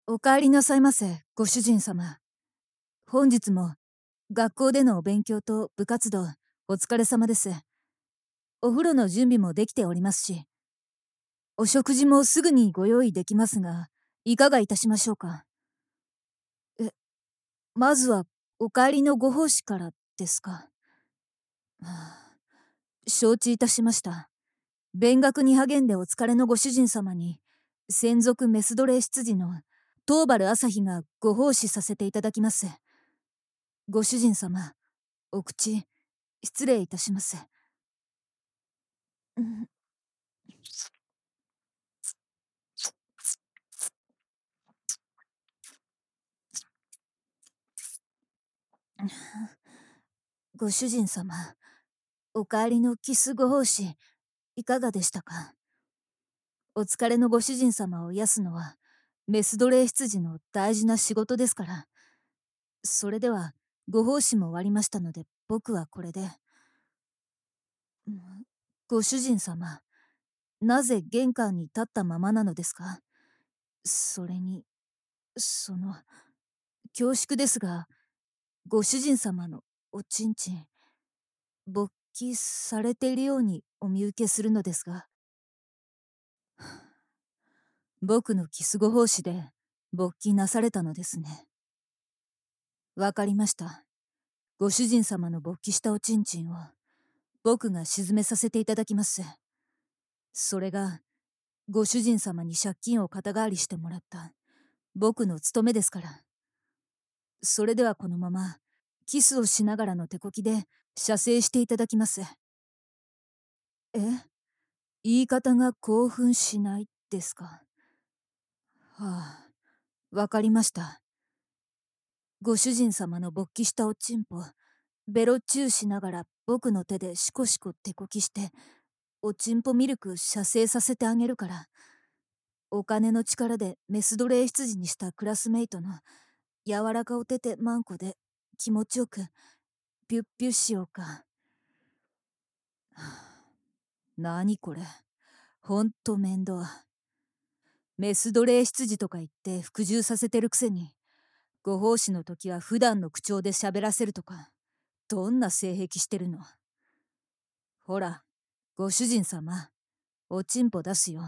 お帰りなさいませ、ご主人様。本日も学校でのお勉強と部活動、お疲れ様です。お風呂の準備もできておりますし、お食事もすぐにご用意できますが、いかがいたしましょうか。え、まずはお帰りのご奉仕からですか。はあ、承知いたしました。勉学に励んでお疲れのご主人様に、専属メス奴隷執事の東原朝日がご奉仕させていただきます。ご主人様、お口、失礼いたします。うん。ご主人様、お帰りのキスご奉仕、いかがでしたか。お疲れのご主人様を癒すのは、メス奴隷執事の大事な仕事ですから。それでは、ご奉仕も終わりましたので、僕はこれで。うん。ご主人様、なぜ玄関に立ったままなのですか。それに、恐縮ですが、ご主人様のおちんちん、勃起されているようにお見受けするのですが、僕のキスご奉仕で勃起なされたのですね。わかりました。ご主人様の勃起したおちんちんを僕が沈めさせていただきます。それがご主人様に借金を肩代わりしてもらった僕の務めですから。それではこのままキスをしながらの手こきで射精していただきます。え、言い方が興奮しないですか。はあ、わかりました。ご主人様の勃起したおちんぽ、ベロチューしながら僕の手でシコシコ手こきして、おちんぽミルク射精させてあげるから、お金の力でメス奴隷羊にしたクラスメイトの柔らかお手手マンコで気持ちよくピュッピュッしようか。はあ、なにこれ、ほんと面倒。メス奴隷羊とか言って服従させてるくせに、ご奉仕の時は普段の口調で喋らせるとか、どんな性癖してるの。ほら、ご主人様、おちんぽ出すよ。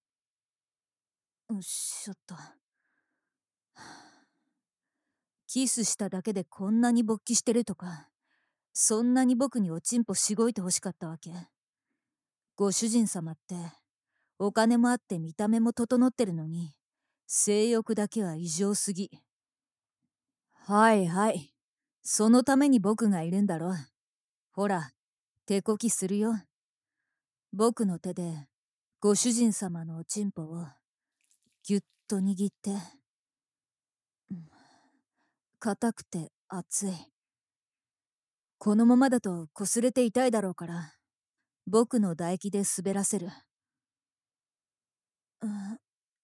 うっしょっと。キスしただけでこんなに勃起してるとか、そんなに僕におちんぽしごいてほしかったわけ。ご主人様って、お金もあって見た目も整ってるのに、性欲だけは異常すぎ。はいはい。そのために僕がいるんだろ。ほら、手こきするよ。僕の手で、ご主人様のおちんぽを、ぎゅっと握って、硬くて熱い。このままだと擦れて痛いだろうから、僕の唾液で滑らせる。うん、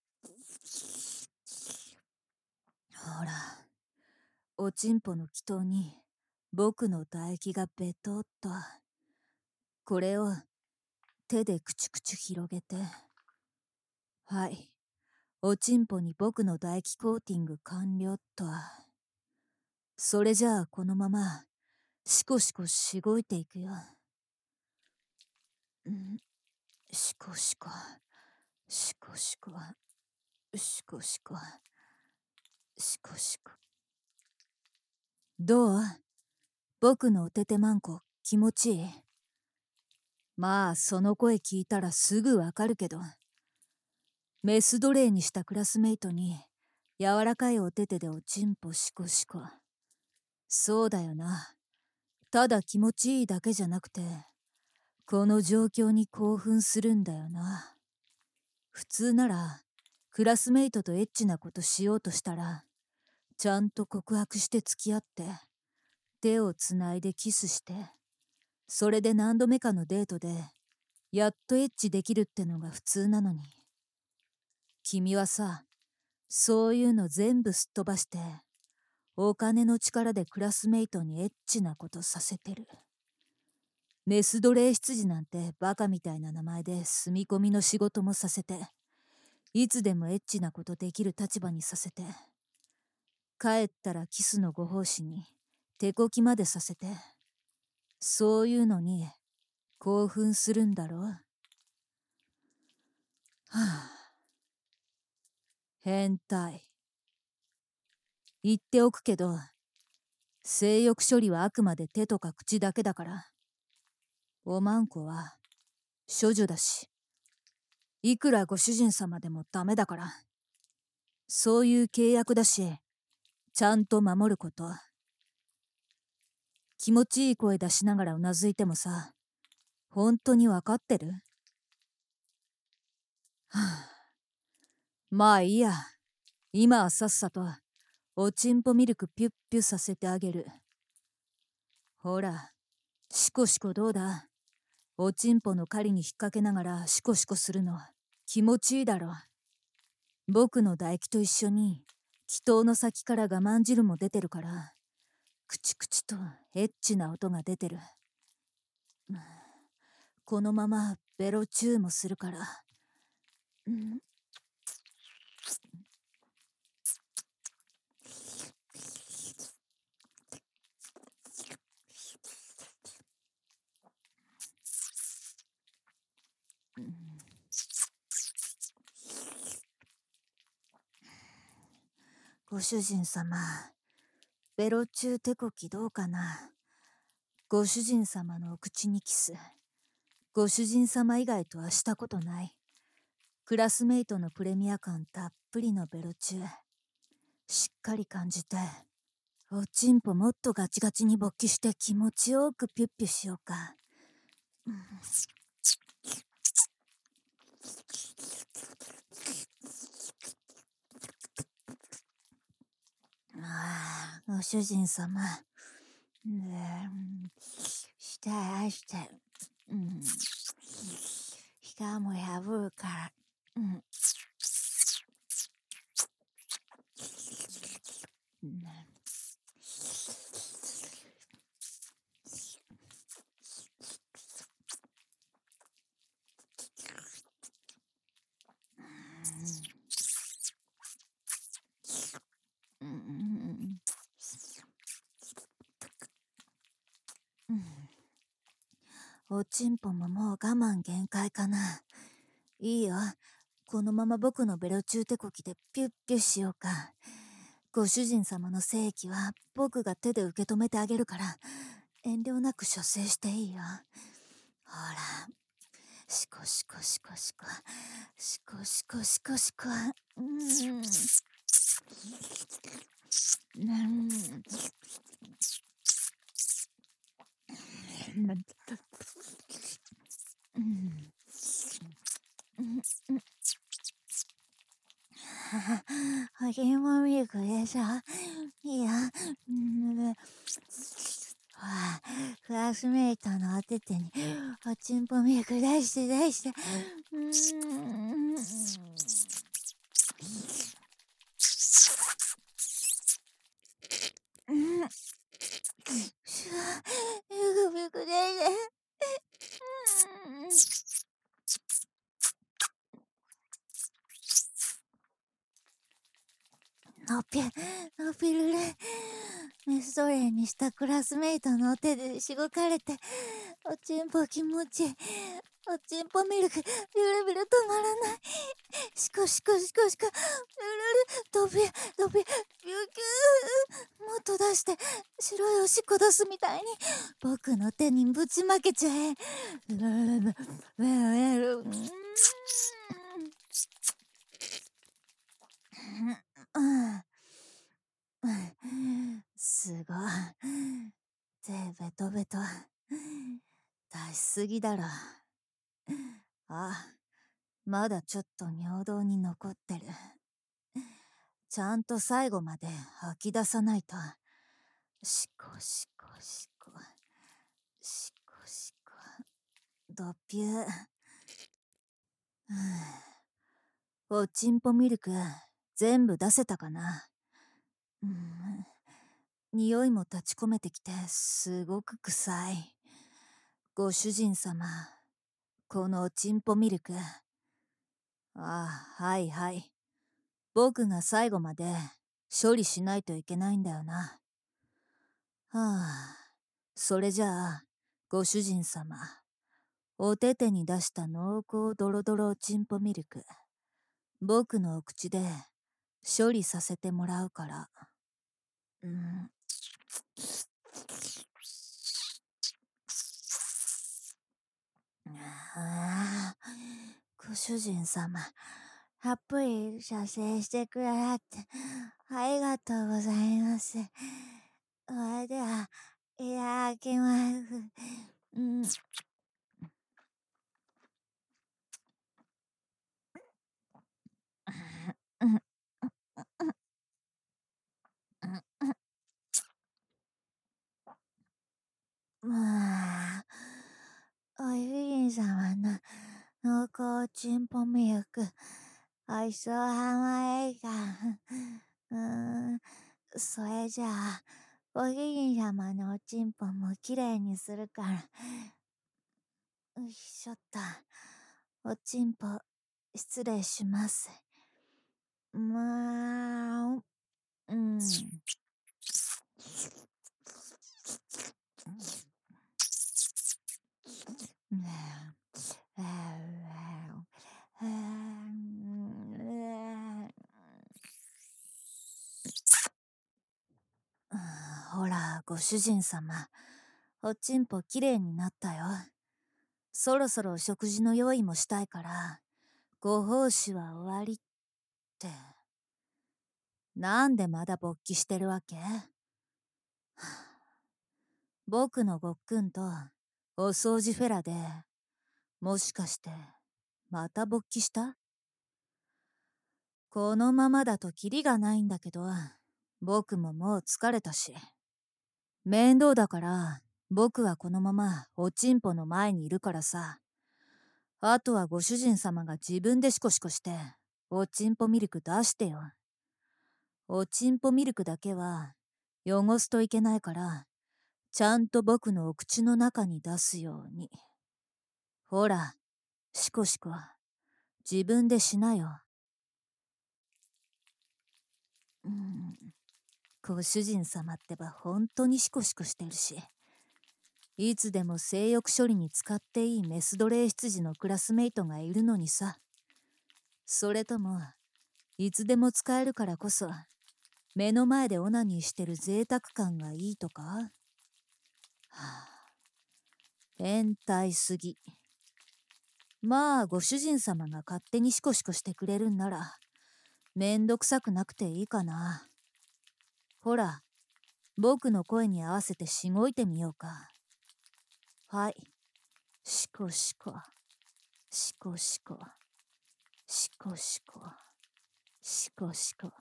ほら、おちんぽの気筒に僕の唾液がベトっと。これを手でくちゅくちゅ広げて。はい。おちんぽに僕の唾液コーティング完了っと。それじゃあこのままシコシコしごいていくよ。ん、シコシコ、シコシコ、シコシコ、シコシコ。どう？僕のおててまんこ気持ちいい？まあその声聞いたらすぐわかるけど、メス奴隷にしたクラスメイトに柔らかいおててでおちんぽシコシコ。そうだよな。ただ気持ちいいだけじゃなくて、この状況に興奮するんだよな。普通ならクラスメイトとエッチなことしようとしたら、ちゃんと告白して付き合って手をつないでキスして、それで何度目かのデートでやっとエッチできるってのが普通なのに、君はさ、そういうの全部すっ飛ばしてお金の力でクラスメイトにエッチなことさせてる。メス奴隷執事なんてバカみたいな名前で住み込みの仕事もさせて、 いつでもエッチなことできる立場にさせて、帰ったらキスのご奉仕に手こきまでさせて、そういうのに興奮するんだろう。はあ、変態。言っておくけど、性欲処理はあくまで手とか口だけだから、おまんこは処女だし、いくらご主人様でもダメだから、そういう契約だし、ちゃんと守ること。気持ちいい声出しながらうなずいてもさ、本当にわかってる？はあ、まあいいや。今はさっさとおちんぽミルクピュッピュさせてあげる。ほら、シコシコどうだ？おちんぽの狩りに引っ掛けながらシコシコするの気持ちいいだろ。僕の唾液と一緒に気筒の先から我慢汁も出てるから、クチクチとエッチな音が出てる。このままベロチューもするから。ご主人様、ベロチュー手こきどうかな。ご主人様のお口にキス、ご主人様以外とはしたことない。クラスメイトのプレミア感たっぷりのベロチュー、しっかり感じて、おちんぽもっとガチガチに勃起して気持ちよくピュッピュしようか。ああ、ご主人様。してして、しかも破るから。おちんぽももう我慢限界かな。いいよ。このまま僕のベロチュー手こきでピュッピュしようか。ご主人様の精液は僕が手で受け止めてあげるから、遠慮なく射精していいよ。ほら。シコシコシコシコ。シコシコシコシコ。ホリエモンミルクでしょ。いいよ。クラスメイトのお手手におちんぽミルク出して出して。ミルクミルク出して。のっぴるれ。メストレーにしたクラスメイトのお手でしごかれて、おちんぽ気持ちいい。おちんぽミルク、ビュルビル止まらない。シコシコシコシコ、ビュルル、ドビュ、ドビュ、ビュキュー。もっと出して、白いおしっこ出すみたいに、僕の手にぶちまけちゃえ。すごい。手ベトベト。出しすぎだろ。あ、まだちょっと尿道に残ってる。ちゃんと最後まで吐き出さないと。シコシコシコ。シコシコ。ドピュー。おちんぽミルク全部出せたかな。匂いも立ち込めてきてすごく臭い。ご主人様、このおちんぽミルク、 ああ、はいはい。僕が最後まで処理しないといけないんだよな。はあ、それじゃあ、ご主人様、お手手に出した濃厚ドロドロチンポミルク、僕のお口で処理させてもらうから。うん。ああ、ご主人様、たっぷり射精してくださってありがとうございます。それでは、いただきます。うん。うんまあ、お主人様の濃厚チンポミルク、おいしそうはまえか。うーん、それじゃあ、ご主人様のおちんぽもきれいにするから、よいしょっと。おちんぽ、失礼します。まあ、うん。ほら、ご主人様。おちんぽきれいになったよ。そろそろ食事の用意もしたいから、ご奉仕は終わりって。なんでまだ勃起してるわけ？僕のごっくんとお掃除フェラで、もしかしてまた勃起した？このままだとキリがないんだけど、僕ももう疲れたし。面倒だから、僕はこのままおちんぽの前にいるからさ。あとはご主人様が自分でシコシコして、おちんぽミルク出してよ。おちんぽミルクだけは、汚すといけないから、ちゃんと僕のお口の中に出すように。ほら、シコシコ、自分でしなよ。うん、ご主人様ってば本当にシコシコしてるし。いつでも性欲処理に使っていいメス奴隷羊のクラスメイトがいるのにさ。それとも、いつでも使えるからこそ、目の前でオナニーしてる贅沢感がいいとか？はあ、変態すぎ。まあ、ご主人様が勝手にシコシコしてくれるんなら、めんどくさくなくていいかな。ほら、僕の声に合わせてしごいてみようか。はい。シコシコ、シコシコ、シコシコ、シコシコ。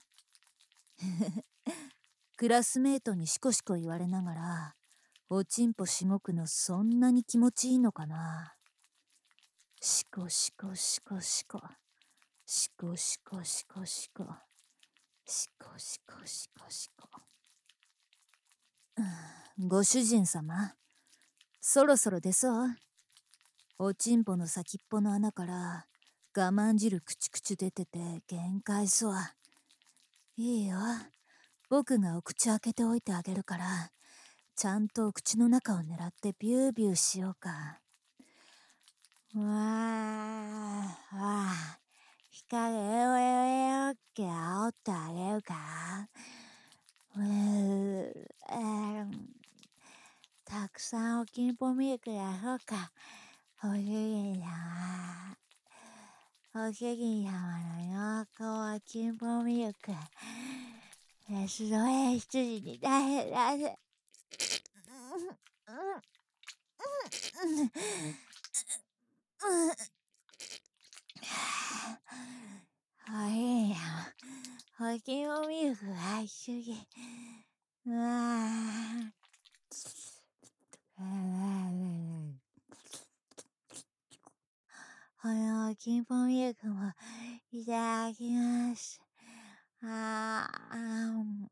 クラスメートにシコシコ言われながら、おちんぽしごくのそんなに気持ちいいのかな。シコシコシコシコ、シコシコシコシコ、シコシコシコシコ。ご主人様、そろそろ出そう？おちんぽの先っぽの穴から我慢汁クチクチ出てて限界そう。いいよ。僕がお口開けておいてあげるから、ちゃんとお口の中を狙ってビュービューしようか。わー、わー。日陰をよけ煽ってあげるから。たくさんおきんぽミルクやろうか。お主人様。お主人様の濃厚おきんぽミルク。メスの羊に出せ。おいや、おきんぽミルクが一緒に。うわこのキンポンミルクもいただきます。あー、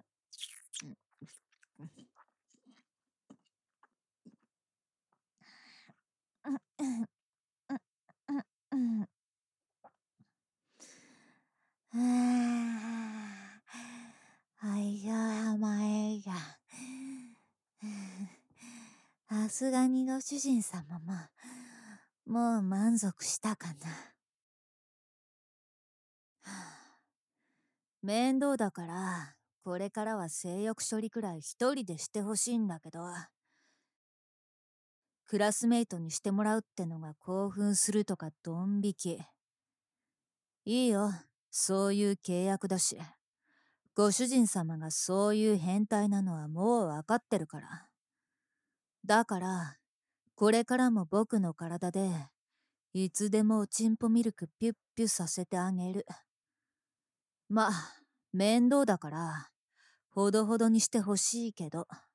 すがにご主人様も、もう満足したかな。面倒だから、これからは性欲処理くらい一人でしてほしいんだけど、クラスメイトにしてもらうってのが興奮するとかドン引き。いいよ、そういう契約だし。ご主人様がそういう変態なのはもうわかってるから。だから、これからも僕の体で、いつでもおちんぽミルクピュッピュさせてあげる。まあ、面倒だから、ほどほどにしてほしいけど。